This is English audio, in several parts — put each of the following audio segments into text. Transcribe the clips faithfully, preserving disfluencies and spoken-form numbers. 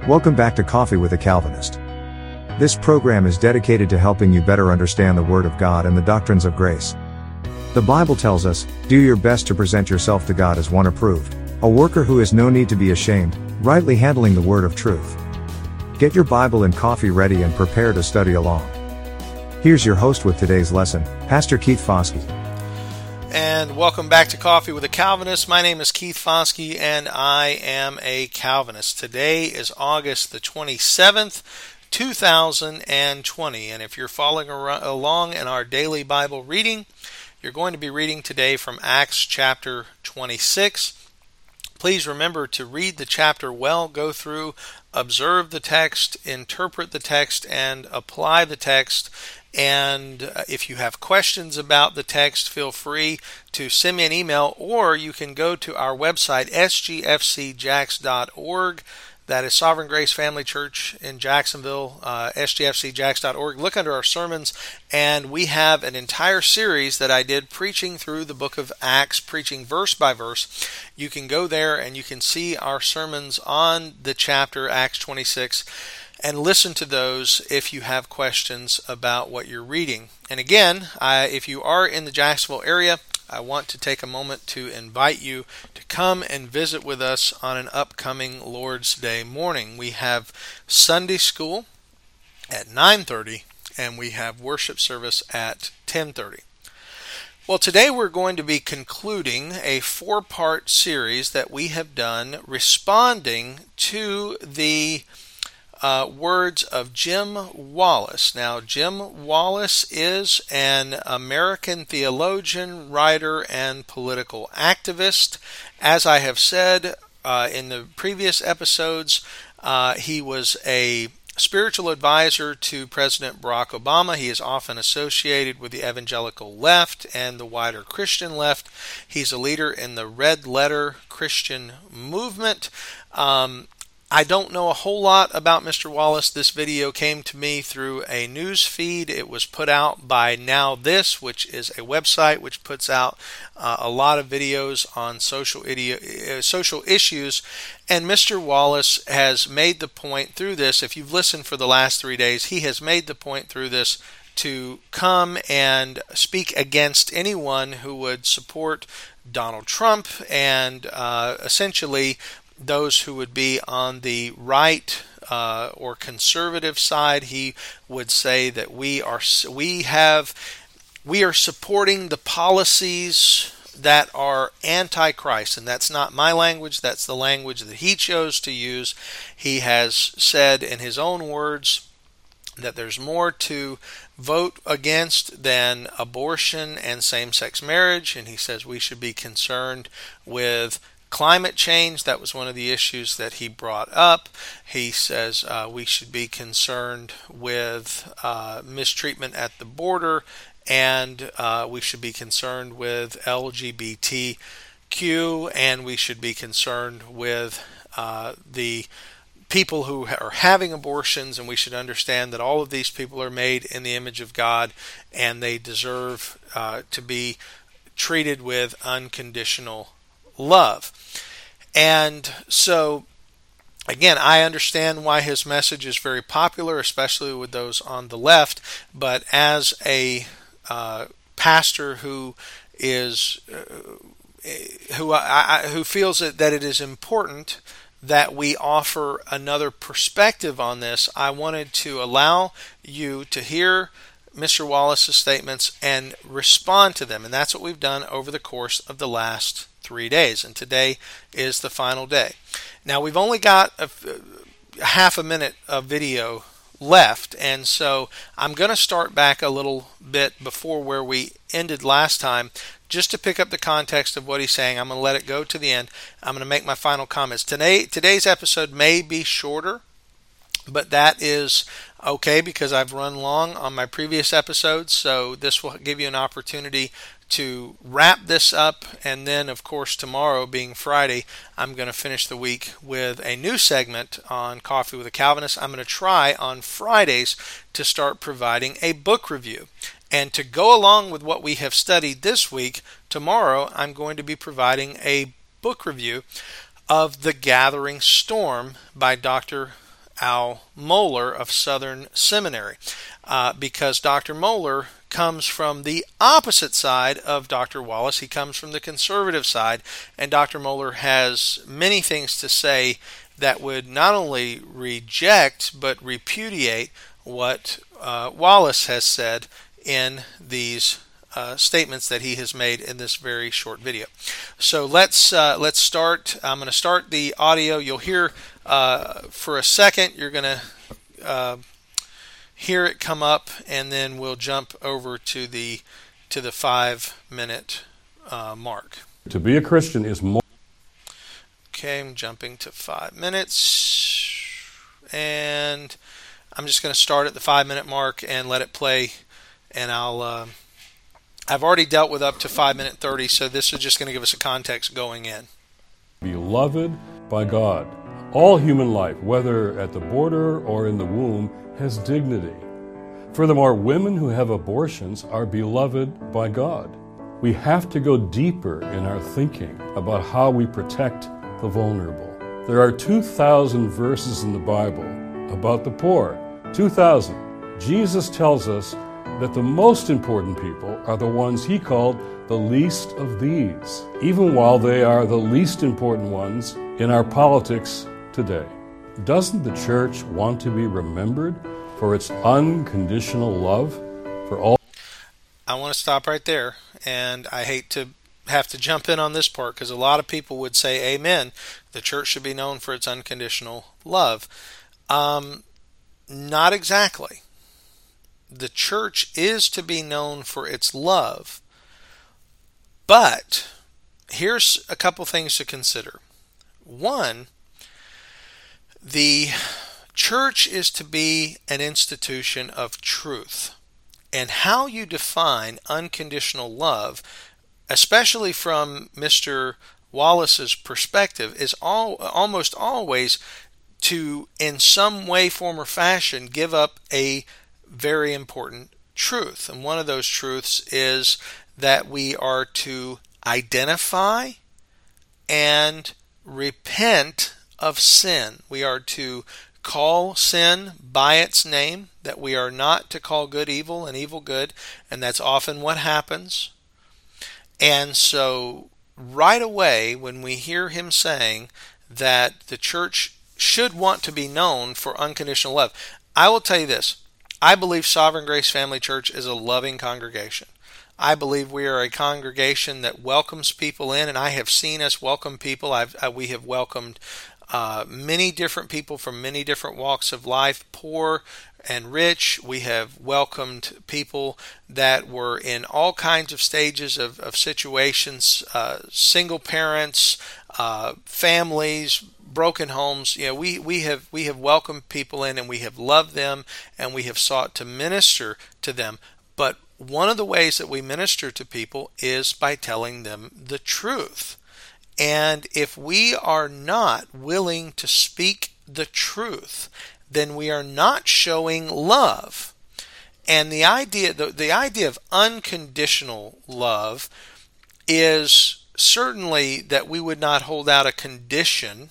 Welcome back to Coffee with a Calvinist. This program is dedicated to helping you better understand the Word of God and the doctrines of grace. The Bible tells us, "Do your best to present yourself to God as one approved, a worker who has no need to be ashamed, rightly handling the word of truth." Get your Bible and coffee ready and prepare to study along. Here's your host with today's lesson, Pastor Keith Foskey. And welcome back to Coffee with a Calvinist. My name is Keith Foskey, and I am a Calvinist. Today is August the twenty-seventh, two thousand twenty, and if you're following along in our daily Bible reading, you're going to be reading today from Acts chapter twenty-six. Please remember to read the chapter well, go through, observe the text, interpret the text, and apply the text. And if you have questions about the text, feel free to send me an email, or you can go to our website, s g f c jax dot org. That is Sovereign Grace Family Church in Jacksonville, uh, s g f c jax dot org. Look under our sermons, and we have an entire series that I did preaching through the book of Acts, preaching verse by verse. You can go there and you can see our sermons on the chapter, Acts twenty-six, and listen to those if you have questions about what you're reading. And again, I, if you are in the Jacksonville area, I want to take a moment to invite you to come and visit with us on an upcoming Lord's Day morning. We have Sunday school at nine thirty, and we have worship service at ten thirty. Well, today we're going to be concluding a four-part series that we have done responding to the Uh, words of Jim Wallis. Now, Jim Wallis is an American theologian, writer, and political activist. As I have said uh, in the previous episodes, uh, he was a spiritual advisor to President Barack Obama. He is often associated with the evangelical left and the wider Christian left. He's a leader in the Red Letter Christian movement. Um, I don't know a whole lot about Mister Wallis. This video came to me through a news feed. It was put out by Now This, which is a website which puts out uh, a lot of videos on social idio- uh, social issues. And Mister Wallis has made the point through this, if you've listened for the last three days, he has made the point through this to come and speak against anyone who would support Donald Trump and uh, essentially those who would be on the right uh, or conservative side. He would say that we are we have we are supporting the policies that are anti-Christ, and that's not my language. That's the language that he chose to use. He has said in his own words that there's more to vote against than abortion and same-sex marriage, and he says we should be concerned with climate change. That was one of the issues that he brought up. He says uh, we should be concerned with uh, mistreatment at the border, and uh, we should be concerned with L G B T Q, and we should be concerned with uh, the people who are having abortions, and we should understand that all of these people are made in the image of God, and they deserve uh, to be treated with unconditional love. And so, again, I understand why his message is very popular, especially with those on the left, but as a uh, pastor who is uh, who I, I, who feels that, that it is important that we offer another perspective on this, I wanted to allow you to hear Mister Wallis's statements and respond to them, and that's what we've done over the course of the last three days, and today is the final day. Now, we've only got a, a half a minute of video left, and so I'm going to start back a little bit before where we ended last time, just to pick up the context of what he's saying. I'm going to let it go to the end. I'm going to make my final comments. Today, today's episode may be shorter, but that is okay because I've run long on my previous episodes, so this will give you an opportunity to wrap this up, and then of course tomorrow being Friday, I'm going to finish the week with a new segment on Coffee with a Calvinist. I'm going to try on Fridays to start providing a book review. And to go along with what we have studied this week, tomorrow I'm going to be providing a book review of The Gathering Storm by Doctor Al Mohler of Southern Seminary, uh, because Doctor Mohler comes from the opposite side of Doctor Wallace. He comes from the conservative side, and Doctor Mohler has many things to say that would not only reject but repudiate what uh, Wallace has said in these uh, statements that he has made in this very short video. So let's uh, let's start. I'm going to start the audio. You'll hear uh, for a second. You're going to uh, hear it come up, and then we'll jump over to the to the five minute uh, mark. To be a Christian is more. Okay, I'm jumping to five minutes, and I'm just going to start at the five minute mark and let it play. And I'll uh, I've already dealt with up to five minute thirty, so this is just going to give us a context going in. Beloved by God. All human life, whether at the border or in the womb, has dignity. Furthermore, women who have abortions are beloved by God. We have to go deeper in our thinking about how we protect the vulnerable. There are two thousand verses in the Bible about the poor. two thousand. Jesus tells us that the most important people are the ones he called the least of these, even while they are the least important ones in our politics today. Doesn't the church want to be remembered for its unconditional love for all? I want to stop right there, and I hate to have to jump in on this part because a lot of people would say, amen, the church should be known for its unconditional love. Um, not exactly. The church is to be known for its love, but here's a couple things to consider. One, the church is to be an institution of truth, and how you define unconditional love, especially from Mister Wallace's perspective, is all, almost always to, in some way, form, or fashion, give up a very important truth. And one of those truths is that we are to identify and repent of sin. We are to call sin by its name, that we are not to call good evil and evil good, and that's often what happens. And so right away, when we hear him saying that the church should want to be known for unconditional love, I will tell you this. I believe Sovereign Grace Family Church is a loving congregation. I believe we are a congregation that welcomes people in, and I have seen us welcome people. I've, uh, we have welcomed uh, many different people from many different walks of life, poor and rich. We have welcomed people that were in all kinds of stages of, of situations, uh, single parents, uh, families, broken homes. You know, we, we have we have welcomed people in, and we have loved them, and we have sought to minister to them. But one of the ways that we minister to people is by telling them the truth. And if we are not willing to speak the truth, then we are not showing love. And the idea the, the idea of unconditional love is certainly that we would not hold out a condition.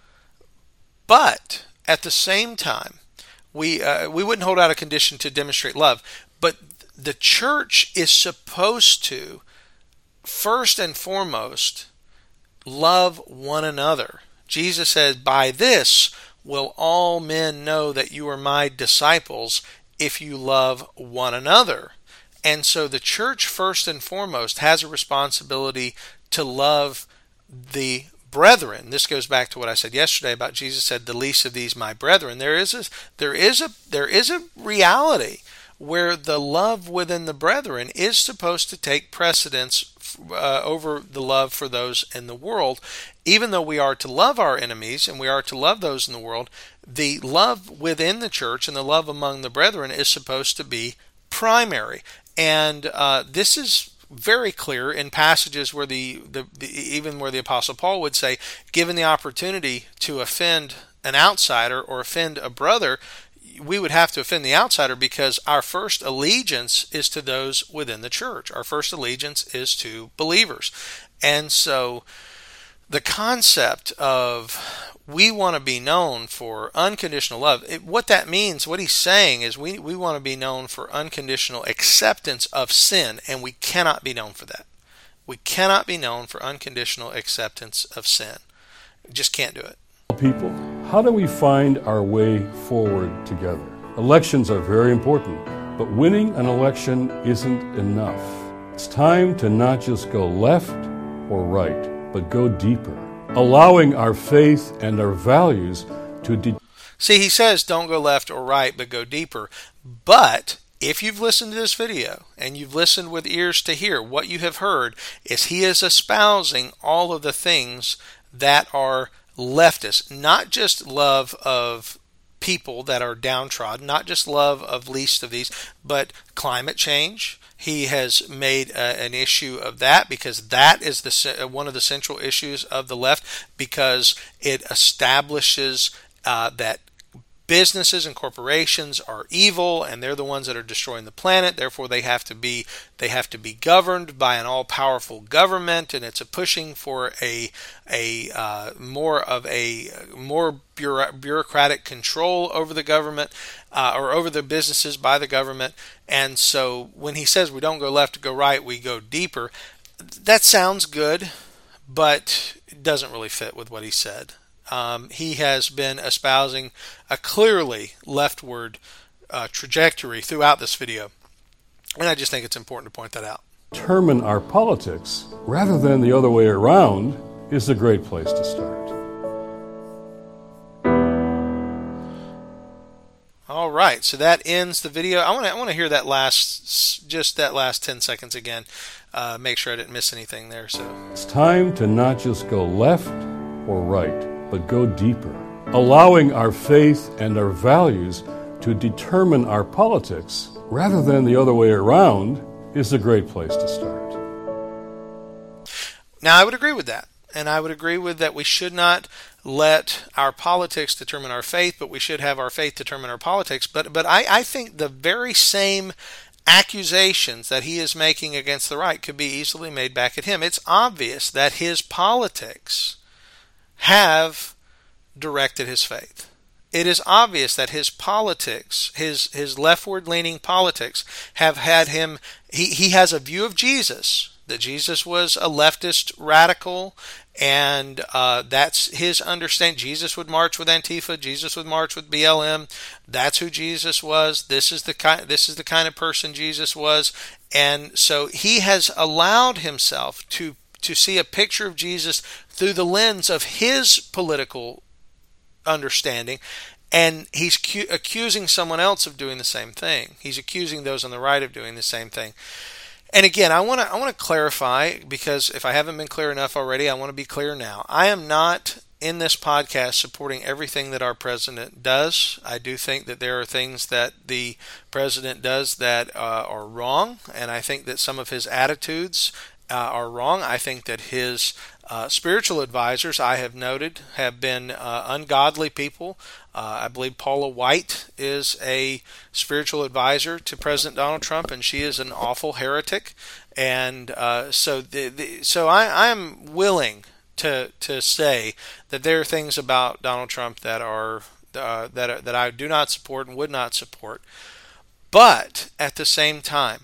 But at the same time, we uh, we wouldn't hold out a condition to demonstrate love. But the church is supposed to, first and foremost, love one another. Jesus said, "By this will all men know that you are my disciples, if you love one another." And so the church, first and foremost, has a responsibility to love the brethren. This goes back to what I said yesterday about Jesus said, "The least of these, my brethren." There is a there is a there is a reality where the love within the brethren is supposed to take precedence uh, over the love for those in the world. Even though we are to love our enemies and we are to love those in the world, the love within the church and the love among the brethren is supposed to be primary. And uh, this is very clear in passages where the, the, the even where the Apostle Paul would say, given the opportunity to offend an outsider or offend a brother, we would have to offend the outsider because our first allegiance is to those within the church. Our first allegiance is to believers. And so the concept of we want to be known for unconditional love. It, what that means, what he's saying is we, we want to be known for unconditional acceptance of sin, and we cannot be known for that. We cannot be known for unconditional acceptance of sin. We just can't do it. People, how do we find our way forward together? Elections are very important, but winning an election isn't enough. It's time to not just go left or right, but go deeper, allowing our faith and our values to... De- See, he says don't go left or right, but go deeper. But if you've listened to this video and you've listened with ears to hear, what you have heard is he is espousing all of the things that are leftist, not just love of people that are downtrodden, not just love of least of these, but climate change. He has made uh, an issue of that because that is the one of the central issues of the left, because it establishes uh, that businesses and corporations are evil and they're the ones that are destroying the planet. Therefore, they have to be they have to be governed by an all-powerful government, and it's a pushing for a a uh, more of a more bureau- bureaucratic control over the government uh, or over the businesses by the government. And so, when he says we don't go left to go right, we go deeper. That sounds good, but it doesn't really fit with what he said. Um, he has been espousing a clearly leftward uh, trajectory throughout this video, and I just think it's important to point that out. Determine our politics rather than the other way around is a great place to start. All right, so that ends the video. I want to I want to hear that last, just that last ten seconds again. Uh, make sure I didn't miss anything there. So it's time to not just go left or right, but go deeper, allowing our faith and our values to determine our politics rather than the other way around is a great place to start. Now, I would agree with that, and I would agree with that we should not let our politics determine our faith, but we should have our faith determine our politics. But but I, I think the very same accusations that he is making against the right could be easily made back at him. It's obvious that his politics have directed his faith. It is obvious that his politics, his his leftward-leaning politics, have had him, he, he has a view of Jesus, that Jesus was a leftist radical, and uh, that's his understanding. Jesus would march with Antifa, Jesus would march with B L M. That's who Jesus was. This is the kind, this is the kind of person Jesus was. And so he has allowed himself to to see a picture of Jesus through the lens of his political understanding, and he's cu- accusing someone else of doing the same thing. He's accusing those on the right of doing the same thing. And again, I want to I want to clarify, because if I haven't been clear enough already, I want to be clear now. I am not in this podcast supporting everything that our president does. I do think that there are things that the president does that uh, are wrong, and I think that some of his attitudes Uh, are wrong. I think that his uh, spiritual advisors, I have noted, have been uh, ungodly people. Uh, I believe Paula White is a spiritual advisor to President Donald Trump, and she is an awful heretic. And uh, so, the, the, so I, I am willing to to say that there are things about Donald Trump that are uh, that are, that I do not support and would not support. But at the same time,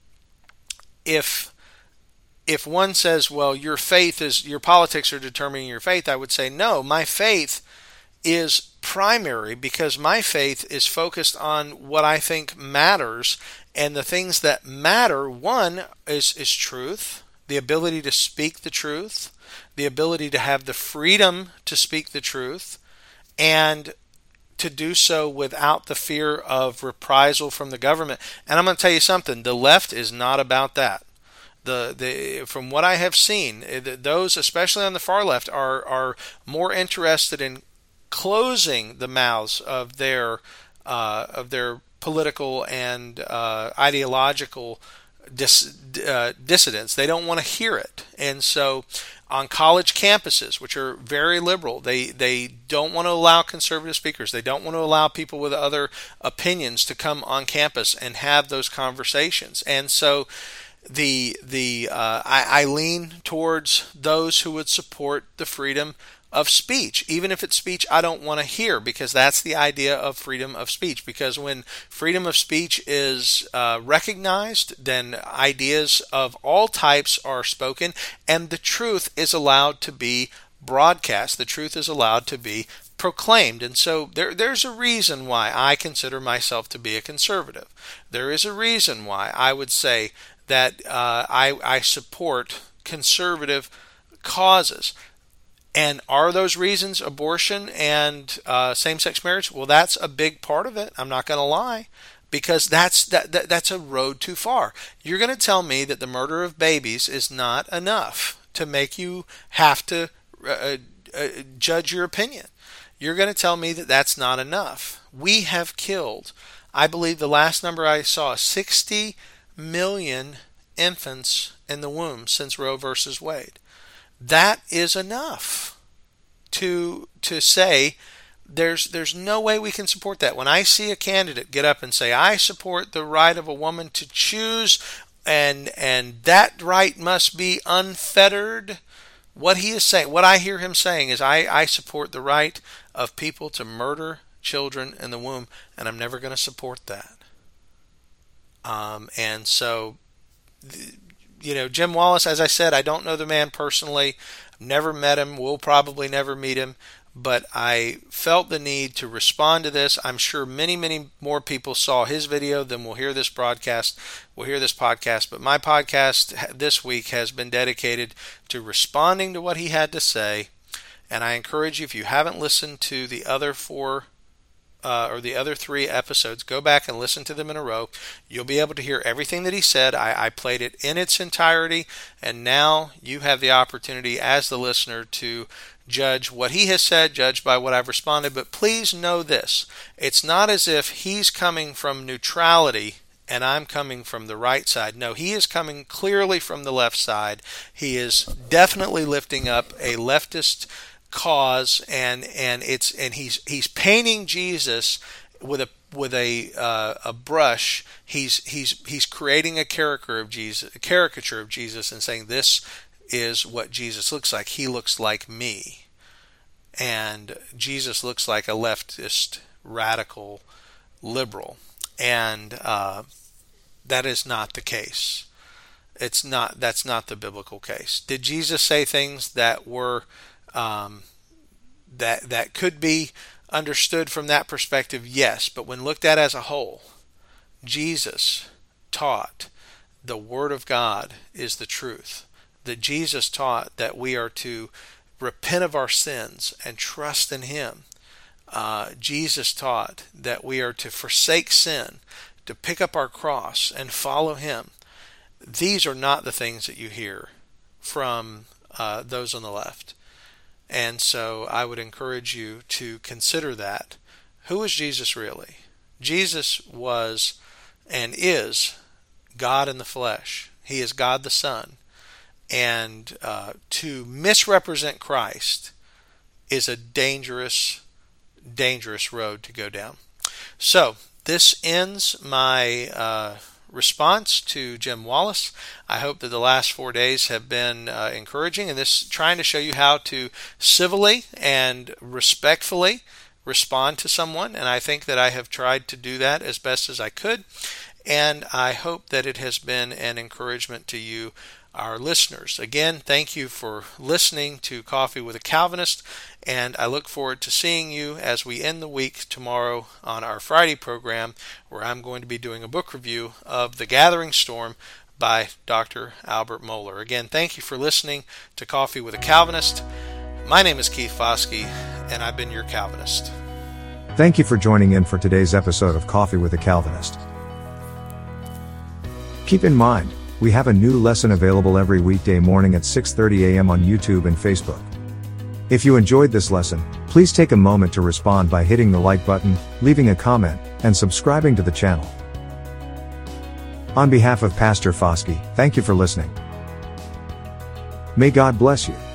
if If one says, well, your faith is, your politics are determining your faith, I would say, no, my faith is primary, because my faith is focused on what I think matters. And the things that matter, one is, is truth, the ability to speak the truth, the ability to have the freedom to speak the truth, and to do so without the fear of reprisal from the government. And I'm going to tell you something, the left is not about that. The, the from what I have seen, those especially on the far left are are more interested in closing the mouths of their uh, of their political and uh, ideological dis, uh, dissidents. They don't want to hear it, and so on college campuses, which are very liberal, they they don't want to allow conservative speakers. They don't want to allow people with other opinions to come on campus and have those conversations, and so. the the uh, I, I lean towards those who would support the freedom of speech, even if it's speech I don't want to hear, because that's the idea of freedom of speech. Because when freedom of speech is uh, recognized, then ideas of all types are spoken, and the truth is allowed to be broadcast. The truth is allowed to be proclaimed. And so there, there's a reason why I consider myself to be a conservative. There is a reason why I would say that uh, I, I support conservative causes. And are those reasons abortion and uh, same-sex marriage? Well, that's a big part of it. I'm not going to lie, because that's that, that that's a road too far. You're going to tell me that the murder of babies is not enough to make you have to uh, uh, judge your opinion. You're going to tell me that that's not enough. We have killed, I believe the last number I saw, sixty million infants in the womb since Roe versus Wade. That is enough to to say there's there's no way we can support that. When I see a candidate get up and say, I support the right of a woman to choose, and and that right must be unfettered, what he is saying, what I hear him saying is, I, I support the right of people to murder children in the womb, and I'm never going to support that. Um, and so, you know, Jim Wallis, as I said, I don't know the man personally. I've never met him. We'll probably never meet him. But I felt the need to respond to this. I'm sure many, many more people saw his video than will hear this broadcast, will hear this podcast. But my podcast this week has been dedicated to responding to what he had to say. And I encourage you, if you haven't listened to the other four Uh, or the other three episodes, go back and listen to them in a row. You'll be able to hear everything that he said. I, I played it in its entirety, and now you have the opportunity as the listener to judge what he has said, judge by what I've responded. But please know this, it's not as if he's coming from neutrality and I'm coming from the right side. No, he is coming clearly from the left side. He is definitely lifting up a leftist cause, and and it's and he's he's painting Jesus with a with a uh, a brush. He's he's he's creating a caricature of Jesus, a caricature of Jesus, and saying this is what Jesus looks like. He looks like me, and Jesus looks like a leftist, radical, liberal, and uh, that is not the case. It's not. That's not the biblical case. Did Jesus say things that were Um, that that could be understood from that perspective? Yes, but when looked at as a whole, Jesus taught the Word of God is the truth. That Jesus taught that we are to repent of our sins and trust in Him. Uh, Jesus taught that we are to forsake sin, to pick up our cross and follow Him. These are not the things that you hear from uh, those on the left. And so I would encourage you to consider that. Who is Jesus really? Jesus was and is God in the flesh. He is God the Son. And uh, to misrepresent Christ is a dangerous, dangerous road to go down. So this ends my uh, response to Jim Wallis. I hope that the last four days have been uh, encouraging, and this trying to show you how to civilly and respectfully respond to someone, and I think that I have tried to do that as best as I could, and I hope that it has been an encouragement to you, our listeners. Again, thank you for listening to Coffee with a Calvinist, and I look forward to seeing you as we end the week tomorrow on our Friday program, where I'm going to be doing a book review of The Gathering Storm by Doctor Albert Mohler. Again, thank you for listening to Coffee with a Calvinist. My name is Keith Foskey, and I've been your Calvinist. Thank you for joining in for today's episode of Coffee with a Calvinist. Keep in mind, we have a new lesson available every weekday morning at six thirty a.m. on YouTube and Facebook. If you enjoyed this lesson, please take a moment to respond by hitting the like button, leaving a comment, and subscribing to the channel. On behalf of Pastor Foskey, thank you for listening. May God bless you.